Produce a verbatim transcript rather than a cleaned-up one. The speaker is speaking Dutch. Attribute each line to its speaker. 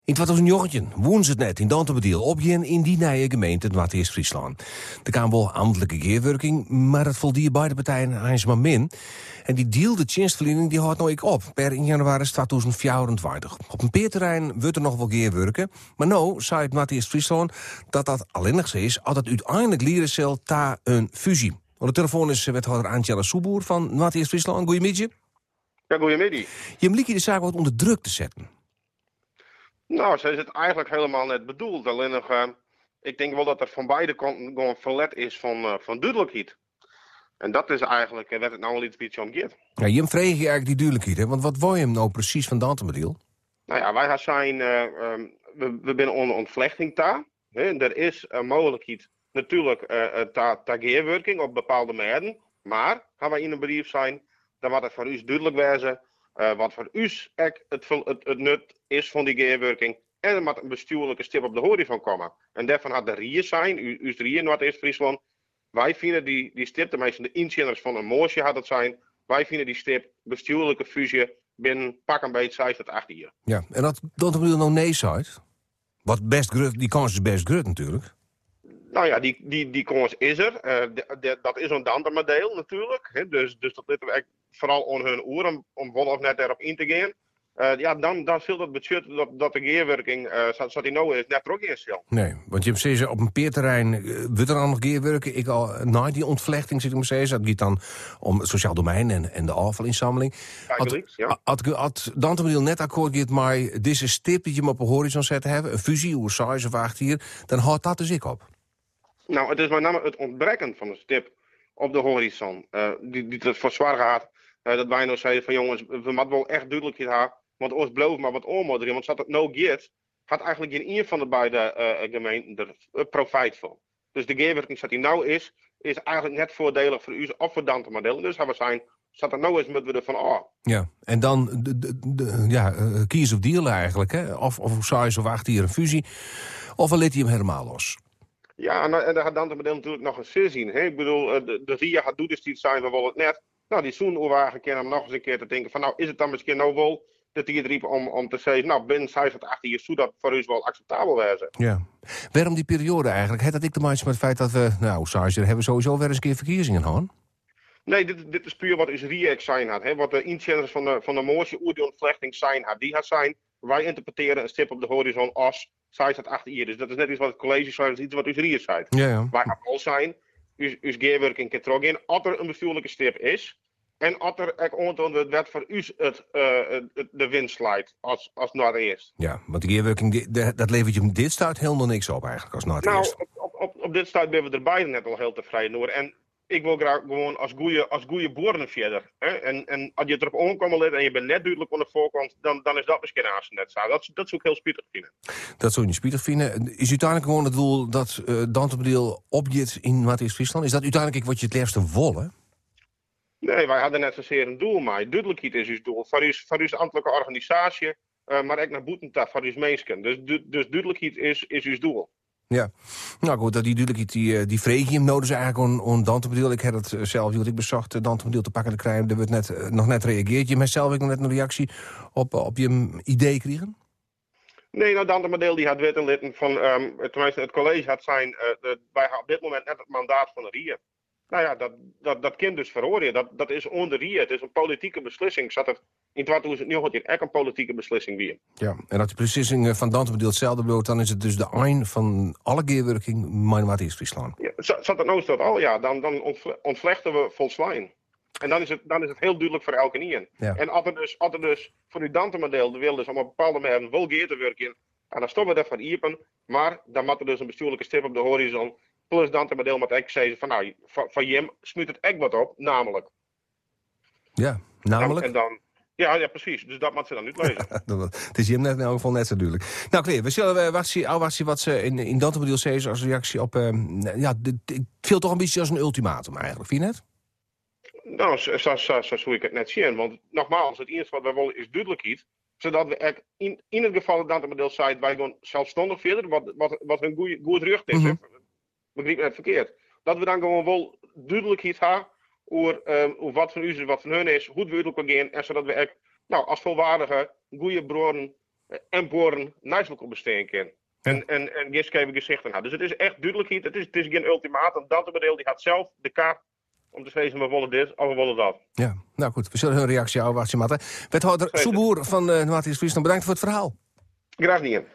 Speaker 1: In twintig negentien woen ze het net in Danterbediel opgeen in die nieuwe gemeente Noord-Eerst-Friesland. Er kwam wel ambtelijke geerwerking, maar het voldier beide partijen eens maar min. En die deal, de dienstverlening, die houdt nou ik op per in januari tweeduizend vierentwintig. Op een peerterrein wordt er nog wel geerwerken, maar nou zei het Noord-Eerst-Friesland dat dat alleen nog zo is als het uiteindelijk leren zal ta een fusie. Op de telefoon is wethouder Antjelle Soeboer van Noord-Eerst-Friesland. Goedemiddag.
Speaker 2: Ja, goedemiddag.
Speaker 1: Je moet de zaak wat onder druk te zetten.
Speaker 2: Nou, zo is het eigenlijk helemaal net bedoeld. Alleen nog, uh, ik denk wel dat er van beide kanten gewoon verlet is van, uh, van duidelijkheid. En dat is eigenlijk uh, wat het nou een beetje om gaat.
Speaker 1: Ja, je vraag je eigenlijk die duidelijkheid, hè? Want wat wil je hem nou precies van Danterbediel?
Speaker 2: Nou ja, wij zijn, uh, um, we, we zijn onder ontvlechting daar. Er is een mogelijkheid natuurlijk uh, ta, ta geerwerking op bepaalde merken. Maar, gaan wij in een brief zijn, dan wordt het voor u duidelijk wezen. Uh, wat voor u het, het, het nut is van die geerwerking. En er moet een bestuurlijke stip op de horizon komen. En daarvan had de Rie zijn, u, u Rie Noord-Eerst-Friesland. Wij vinden die, die stip, de meeste de inzieners van een moosje had het zijn. Wij vinden die stip bestuurlijke fusie binnen pak een beetje zes tot acht jaar.
Speaker 1: Ja, en dat Danterbediel nou nee zei. Wat best grut, die kans is best grut natuurlijk.
Speaker 2: Nou ja, die, die, die kans is er. Uh, de, de, dat is een Dantermodel natuurlijk. Hè? Dus, dus dat ligt er vooral aan hun oor om, om wel of net erop in te gaan. Uh, ja, dan, dan zult het budget dat, dat de geerwerking, uh, zoals die nou is, net er ook in zal.
Speaker 1: Nee, want je hebt steeds op een peerterrein, uh, wordt er dan nog geerwerken? Ik al, na die ontvlechting zit ik maar steeds, dat gaat dan om het sociaal domein en, en de afvalinzameling.
Speaker 2: Eigenlijk, ja.
Speaker 1: Had Danterbediel net akkoord gaat maar deze stip die je hem op een horizon zetten hebben, een fusie, hoe size of acht hier, dan houdt dat dus ik op.
Speaker 2: Nou, het is met name het ontbreken van een stip op de horizon. Uh, die, die het voor zwaar gaat. Uh, dat wij nou zeiden van jongens, we moeten wel echt duidelijkheid hebben. Want ons beloof maar wat oormoederen. Want als dat nou gaat, gaat eigenlijk in ieder van de beide uh, gemeenten er uh, profijt van. Dus de geerwerking zoals die nou is, is eigenlijk net voordelig voor u of voor Dantermodel. Dus we zijn, zoals dat nou is, moeten we ervan af.
Speaker 1: Ja, en dan de, de, de, ja, uh, kies of deal eigenlijk, hè? Of, of size of acht hier een fusie. Of liet hij hem helemaal los?
Speaker 2: Ja, en, en daar gaat Dantermodel natuurlijk nog eens zin zien. Hè? Ik bedoel, de, de Ria gaat doen dus die zijn, we willen het net. Nou, die zoenwagen kennen hem nog eens een keer te denken van, nou, is het dan misschien nou wel dat hij het riep om, om te zeggen, nou, binnen zes tot acht jaar zou dat voor u wel acceptabel wezen.
Speaker 1: Ja. Waarom die periode eigenlijk? Heeft dat ik te maken met het feit dat we, nou, Sarger, hebben sowieso weer eens een keer verkiezingen gehad?
Speaker 2: Nee, dit, dit is puur wat is Ria zijn had. Hè? Wat de inzenders van de, van de mooiste oer die ontvlechting zijn had. Die had zijn, wij interpreteren een stip op de horizon als zes tot acht jaar. Dus dat is net iets wat het college zei, dat is iets wat u Ria zei.
Speaker 1: Ja, ja.
Speaker 2: Wij gaan al zijn, uw geerwerking kan terug in, als er een bestuurlijke stip is. En als er ook aantoont werd voor u het, uh, het, de winst leidt als, als Noord-Eerst.
Speaker 1: Ja, want die geerwerking, dat levert je dit stuit helemaal niks op eigenlijk als Noord-Eerst.
Speaker 2: Nou, op, op, op dit stuit ben we er beide net al heel tevreden door. En ik wil graag gewoon als goede als goede boeren verder. Hè? En, en als je erop aankomt let en je bent net duidelijk aan de voorkant, dan, dan is dat misschien haast net zo. Dat, dat zou ik heel spietig vinden.
Speaker 1: Dat zou je spietig vinden. Is uiteindelijk gewoon het doel dat uh, Danterbediel opjet in Noord-Eerst-Friesland? Is dat uiteindelijk wat je het liefste wil?
Speaker 2: Nee, wij hadden net zozeer een doel, maar duidelijkheid is uw doel. Voor uw, voor uw ambtelijke organisatie, uh, maar ook naar boeten voor uw mensen. Dus, du, dus duidelijkheid is, is uw doel.
Speaker 1: Ja, nou goed, dat die duidelijkheid, die, die vreeg je hem nodig is eigenlijk aan Danterbediel. Ik heb het zelf, wat ik bezocht, Danterbediel te pakken te krijgen. Er wordt net, uh, nog net reageerd. Je hebt zelf ook nog net een reactie op, op je idee kregen?
Speaker 2: Nee, nou, Danterbediel die had weten litten van, um, tenminste het college had zijn, uh, de, wij hebben op dit moment net het mandaat van de Rie. Nou ja, dat, dat, dat kind dus verhoren. Dat, dat is onder Rie. Het is een politieke beslissing. Zat het in tweeduizend negentien echt een politieke beslissing weer.
Speaker 1: Ja, en dat de beslissing van Danterbediel hetzelfde bloot, dan is het dus de eind van alle geerwerking maar Noord-Eerst-Friesland.
Speaker 2: Ja, zat het nou dat al? Ja, dan, dan ontvlechten we volslijn. En dan is, het, dan is het heel duidelijk voor elke nien.
Speaker 1: Ja.
Speaker 2: En als er dus, als er dus voor uw Dantermodel de wil dus om op bepaalde merken wel geer te werken, en dan stoppen we daarvan iepen, maar dan moet er dus een bestuurlijke stip op de horizon. Plus Dantermodel met ek zeggen van nou, van, van Jim smuut het ek wat op, namelijk.
Speaker 1: Ja, namelijk?
Speaker 2: En dan, ja, ja, precies. Dus dat moet ze dan niet lezen.
Speaker 1: Het is Jim net in elk geval net zo duidelijk. Nou, Claire, we zullen uh, wachten, al wachten wat ze in, in Danterbediel zeggen als reactie op. Uh, ja, het viel toch een beetje als een ultimatum eigenlijk, vind je net?
Speaker 2: Nou, zo, zo, zo, zo zou ik het net zien. Want nogmaals, het eerste wat we willen is duidelijkheid. Zodat we in, in het geval dat Danterbediel zei, wij gaan zelfstandig verder, wat, wat, wat een goede, goed rug is. Mm-hmm. Begrijp me net verkeerd. Dat we dan gewoon wel duidelijkheid hebben over, um, over wat van u is, wat van hun is, hoe het duidelijk kan gaan. En zodat we echt, nou, als volwaardige, goede bronnen en boren naast elkaar bestaan kunnen.
Speaker 1: Ja.
Speaker 2: En, en, en gisteren hebben we gezicht aan. Dus het is echt duidelijkheid. Het is, het is geen ultimatum. Dantebeddeel die gaat zelf de kaart om te zeggen we willen dit of we willen dat.
Speaker 1: Ja, nou goed, we zullen hun reactie afwachten, Matte. Wethouder
Speaker 2: Zeker.
Speaker 1: Soeboer van uh, Noord-Friesland, bedankt voor het verhaal.
Speaker 2: Graag niet.